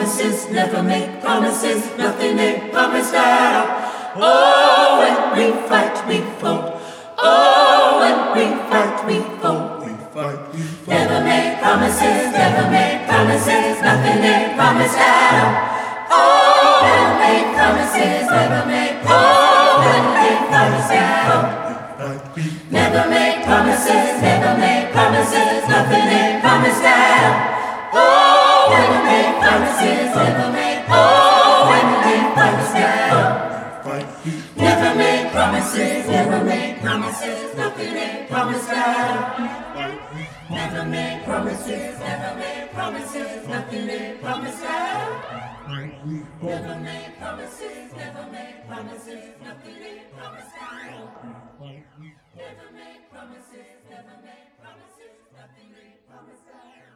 promises, never make promises, nothing they promised at all. Oh, when we fight, we fought. Oh, when we fight, we fought. Never make promises, never make promises, nothing they promised at all. Oh, when they promises, never make promises, when they promised at all. Never make promises, never make promises, nothing they promised at all. Oh, when they make promises, never make, oh, when they promised at all. Never make promises, never make promises, nothing they promised at all. Never make promises, never make promises, nothing they promised at all. Never make promises, never make promises, nothing they promised at all. Never make promises, never make promises, nothing they promised at all.